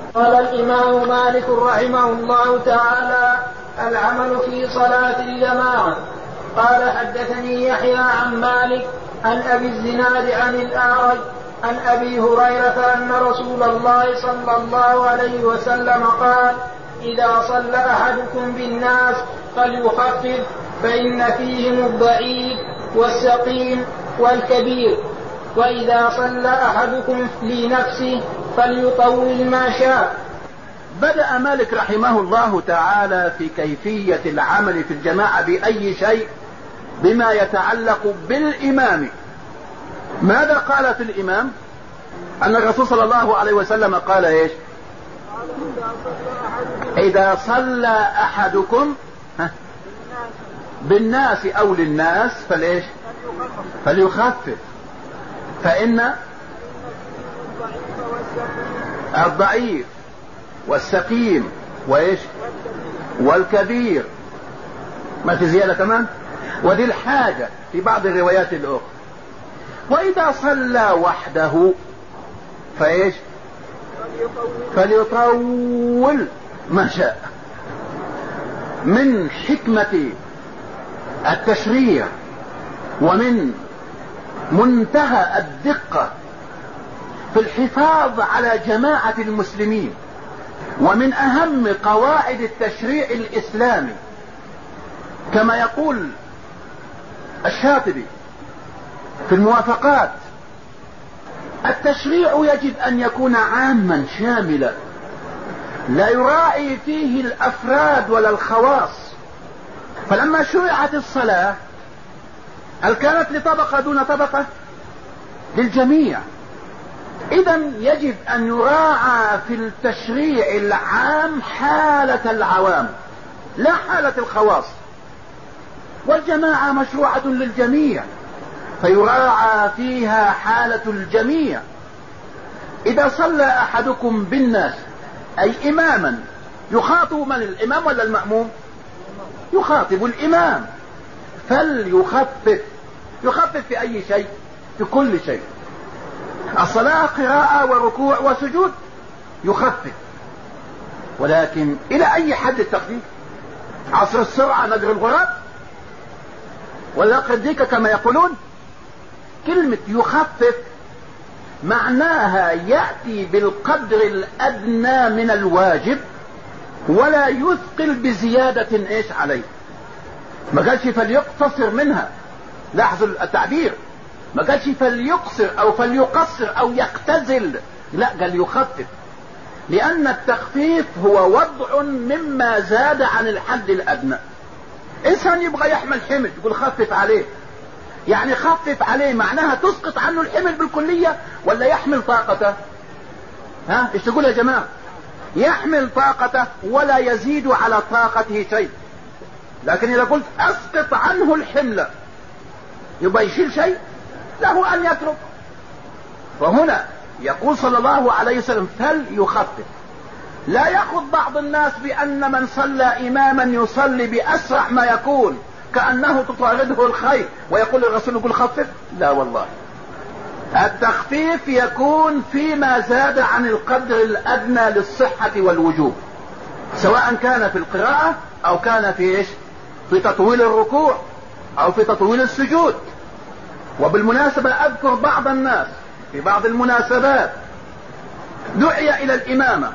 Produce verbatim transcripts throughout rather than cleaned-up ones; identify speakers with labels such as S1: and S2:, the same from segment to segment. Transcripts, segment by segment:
S1: قال الإمام مالك رحمه الله تعالى: العمل في صلاة الجماعة. قال: حدثني يحيى عن مالك عن أبي الزناد عن الأعرج عن أبي هريرة أن رسول الله صلى الله عليه وسلم قال: إذا صلى أحدكم بالناس فليخفف، فإن فيهم الضعيف والسقيم والكبير، وإذا صلى أحدكم لنفسه فليطول ما شاء.
S2: بدأ مالك رحمه الله تعالى في كيفية العمل في الجماعة بأي شيء بما يتعلق بالإمام. ماذا قال في الإمام؟ أن الرسول صلى الله عليه وسلم قال إيش؟ إذا صلى أحدكم بالناس أو للناس فليش؟ فليخفف، فإن الضعيف والسقيم وإيش والكبير، ما في زيادة كمان، وذي الحاجة في بعض الروايات الأخرى. وإذا صلى وحده فإيش؟ فليطول ما شاء. من حكمة التشريع ومن منتهى الدقة في الحفاظ على جماعة المسلمين، ومن أهم قواعد التشريع الإسلامي كما يقول الشاطبي في الموافقات: التشريع يجب أن يكون عاما شاملا لا يراعي فيه الأفراد ولا الخواص. فلما شرعت الصلاة هل كانت لطبقة دون طبقة؟ للجميع. إذن يجب أن يراعى في التشريع العام حالة العوام لا حالة الخواص، والجماعة مشروعة للجميع فيراعى فيها حالة الجميع. إذا صلى أحدكم بالناس أي إماما، يخاطب من؟ الإمام ولا المأموم؟ يخاطب الإمام، فليخفف. يخفف في أي شيء؟ في كل شيء. الصلاة قراءة وركوع وسجود، يخفف. ولكن إلى أي حد التخفيف؟ عصر السرعة نجر الغراب ولا قديك كما يقولون؟ كلمة يخفف معناها يأتي بالقدر الأدنى من الواجب ولا يثقل بزيادة إيش عليه. ما قالش فليقتصر منها، لاحظوا التعبير، ما قالش فليقصر أو فليقصر أو يختزل، لا، قال يخفف، لأن التخفيف هو وضع مما زاد عن الحد الأدنى. إنسان يبغى يحمل حمل يقول خفف عليه، يعني خفف عليه معناها تسقط عنه الحمل بالكلية ولا يحمل طاقته؟ ها ايش تقول يا جماعة؟ يحمل طاقته ولا يزيد على طاقته شيء. لكن إذا قلت أسقط عنه الحمل يبقى يشيل شيء؟ له أن يترك. وهنا يقول صلى الله عليه وسلم فليخفف. لا يأخذ بعض الناس بأن من صلى إماما يصلي بأسرع ما يكون كأنه تطارده الخير ويقول الرسول يقول خفف. لا والله، التخفيف يكون فيما زاد عن القدر الأدنى للصحة والوجوب، سواء كان في القراءة أو كان في إيش؟ في تطويل الركوع أو في تطويل السجود. وبالمناسبة أذكر بعض الناس في بعض المناسبات دعي إلى الإمامة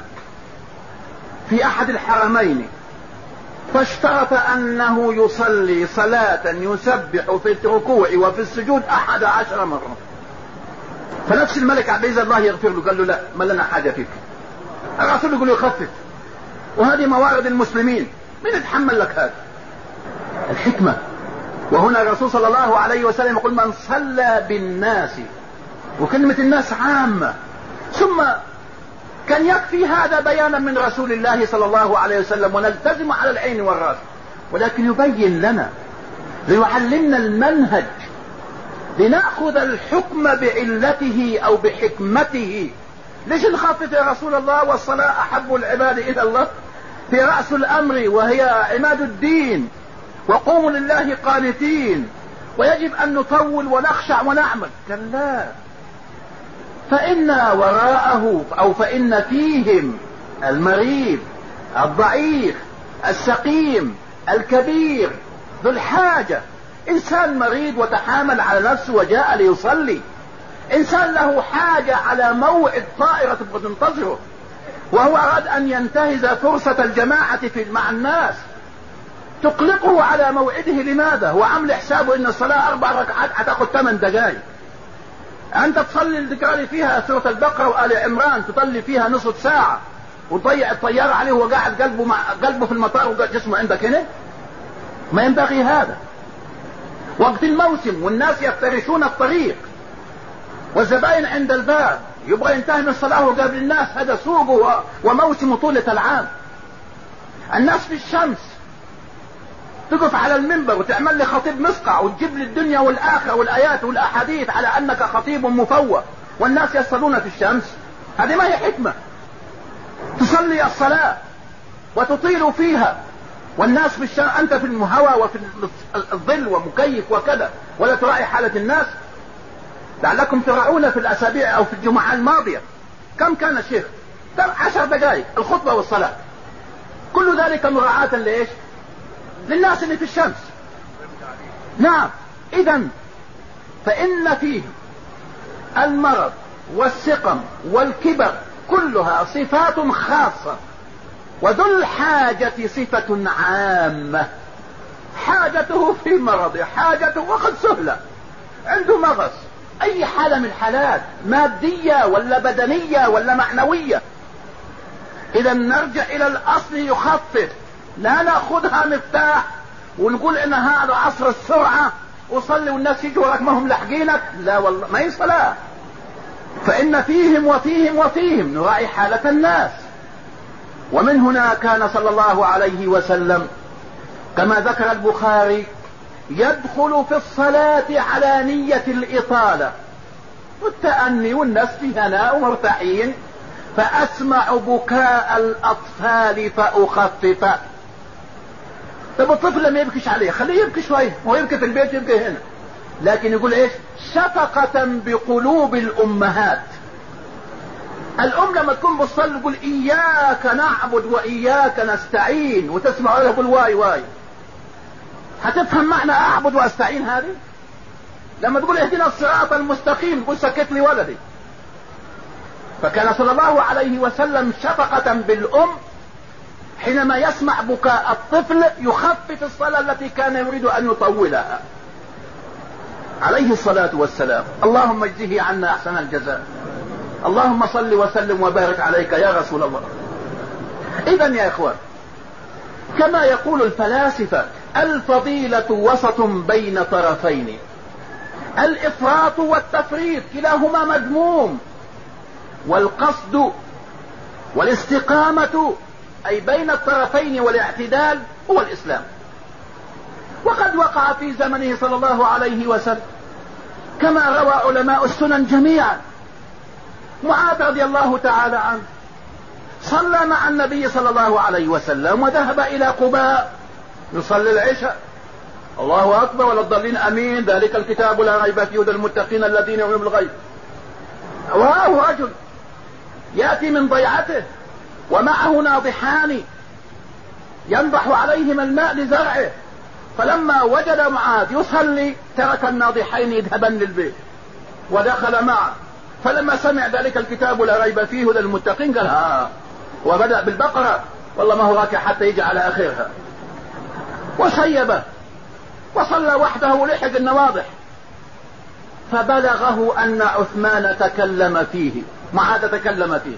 S2: في أحد الحرمين، فاشترط أنه يصلي صلاة يسبح في الركوع وفي السجود أحد عشر مرة. فنفس الملك عبد العزيز الله يغفر له قال له لا، ما لنا حاجة فيك. الرسول يقول يخفف، وهذه موارد المسلمين، من يتحمل لك هذا؟ الحكمة. وهنا الرسول صلى الله عليه وسلم يقول من صلى بالناس، وكلمة الناس عامة. ثم كان يكفي هذا بيانا من رسول الله صلى الله عليه وسلم ونلتزم على العين والرأس، ولكن يبين لنا ليعلمنا المنهج لنأخذ الحكم بعلته أو بحكمته. ليش نخفف يا رسول الله والصلاة أحب العباد إلى الله؟ في رأس الأمر وهي عماد الدين، وقوموا لله قانتين، ويجب أن نطول ونخشع ونعمل. كلا، فإن وراءه أو فإن فيهم المريض، الضعيف، السقيم، الكبير، ذو الحاجة. انسان مريض وتحامل على نفسه وجاء ليصلي، انسان له حاجة على موعد طائرة بتنتظره وهو اراد ان ينتهز فرصة الجماعة في مع الناس، تقلقه على موعده. لماذا؟ هو عامل حسابه ان الصلاة اربع ركعات هتاخد ثمان دقائق، انت تصلي اللي تقرأ فيها سورة البقرة وآل عمران تصلي فيها نصف ساعة وتضيع الطيارة عليه وهو قاعد قلبه مع قلبه في المطار وجسمه عندك هنا. ما ينبغي هذا. وقت الموسم والناس يفترشون الطريق والزبائن عند الباب، يبغى ينتهي من الصلاة وقبل الناس، هذا سوقه وموسم طولة العام. الناس في الشمس تقف على المنبر وتعمل لي خطيب مسقع وتجيب لي الدنيا والآخرة والآيات والأحاديث على أنك خطيب مفوه والناس يصلون في الشمس. هذه ما هي حكمة. تصلي الصلاة وتطيل فيها والناس في الشمس، أنت في الهواء وفي الظل ومكيف وكذا، ولا تراعي حالة الناس. لعلكم ترعون في الأسابيع أو في الجمعة الماضية كم كان الشيخ؟ عشر دقائق الخطبة والصلاة، كل ذلك مراعاة لإيش؟ للناس اللي في الشمس. نعم. إذن فإن فيه المرض والسقم والكبر كلها صفات خاصة، وذو الحاجة صفة عامة. حاجته في مرضه، حاجته وقد سهلة، عنده مغص، أي حالة من الحالات مادية ولا بدنية ولا معنوية. إذا نرجع إلى الأصل، يخفف، لا نأخذها مفتاح ونقول إن هذا عصر السرعة وصلي والناس يجوا وراك ما هم لحقينك. لا والله، ما هي صلاة. فإن فيهم وفيهم وفيهم، نراعي حالة الناس. ومن هنا كان صلى الله عليه وسلم كما ذكر البخاري يدخل في الصلاة على نية الإطالة والتأني والناس في هناء ومرتاحين، فأسمع بكاء الأطفال فأخفف. طب الطفل لما يبكيش عليه خليه يبكي شوية، هو يبكي في البيت يبكي هنا، لكن يقول ايش؟ شفقة بقلوب الأمهات. الأم لما تكون بتصلي تقول إياك نعبد وإياك نستعين، وتسمع له يقول واي واي، هتفهم معنى أعبد وأستعين هذه؟ لما تقول اهدنا الصراط المستقيم تقول سكت لي ولدي. فكان صلى الله عليه وسلم شفقة بالأم، حينما يسمع بكاء الطفل يخفف الصلاة التي كان يريد أن يطولها عليه الصلاة والسلام. اللهم اجزه عنا أحسن الجزاء. اللهم صل وسلم وبارك عليك يا رسول الله. إذن يا إخوان، كما يقول الفلاسفة، الفضيلة وسط بين طرفين، الإفراط والتفريط كلاهما مذموم، والقصد والاستقامة أي بين الطرفين والاعتدال هو الإسلام. وقد وقع في زمنه صلى الله عليه وسلم كما روى علماء السنن جميعا، معاذ رضي الله تعالى عنه صلى مع النبي صلى الله عليه وسلم وذهب إلى قباء يصلي العشاء. الله أكبر ولا الضالين أمين، ذلك الكتاب لا ريب فيه هدى المتقين الذين يؤمنون بالغيب. رآه رجل يأتي من ضيعته ومعه ناضحان ينضح عليهما الماء لزرعه، فلما وجد معاذ يصلي ترك الناضحين يذهبن للبيت ودخل معه. فلما سمع ذلك الكتاب لا ريب فيه هدى المتقين قال ها، وبدأ بالبقرة، والله ما هو راكع حتى يجي على آخرها، وسيبه وصلى وحده ولحق النواضح. فبلغه أن عثمان تكلم فيه، معاذ تكلم فيه.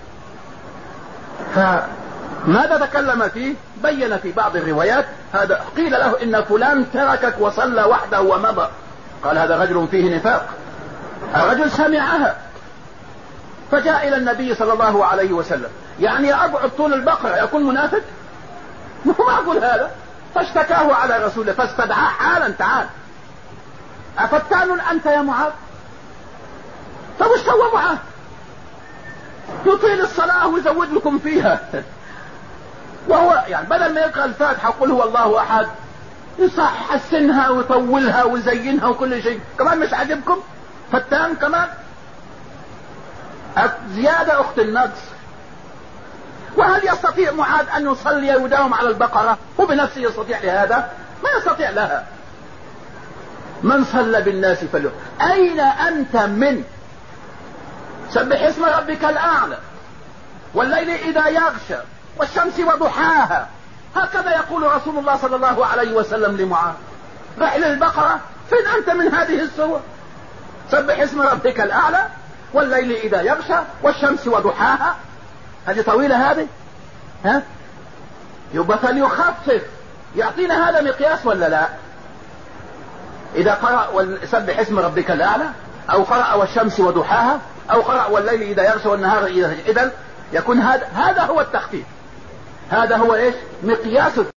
S2: فماذا تكلم فيه؟ بين في بعض الروايات هذا قيل له إن فلان تركك وصلى وحده ومضى، قال هذا رجل فيه نفاق. الرجل سمعها فجاء إلى النبي صلى الله عليه وسلم، يعني أبعد طول البقرة يكون منافق؟ مو معقول هذا. فاشتكاه على رسوله فاستدعاه حالا، تعال أفتان أنت يا معاذ؟ طب وش سوى معاذ؟ يطيل الصلاة ويزود لكم فيها وهو يعني بدل ما يقرأ الفاتحة وقل هو الله أحد يصح يحسنها ويطولها ويزينها وكل شيء، كمان مش عاجبكم؟ فتان كمان. زيادة أخت النقص. وهل يستطيع معاذ أن يصلي ويداوم على البقرة؟ هو بنفسه يستطيع لهذا؟ ما يستطيع لها. من صلى بالناس فله. أين أنت من سبح اسم ربك الأعلى والليل إذا يغشى والشمس وضحاها؟ هكذا يقول رسول الله صلى الله عليه وسلم لمعاذ. رحل البقرة، فين أنت من هذه السور؟ سبح اسم ربك الأعلى والليل إذا يغشى والشمس وضحاها. هذه طويلة هذه، ها؟ يبقى فليخفف. يعطينا هذا مقياس ولا لا؟ إذا قرأ سبح اسم ربك الأعلى، أو قرأ والشمس وضحاها، أو قرأ والليل إذا يغشى والنهار إذا، إذن يكون هذا هذا هو التخفيف. هذا هو إيش؟ مقياس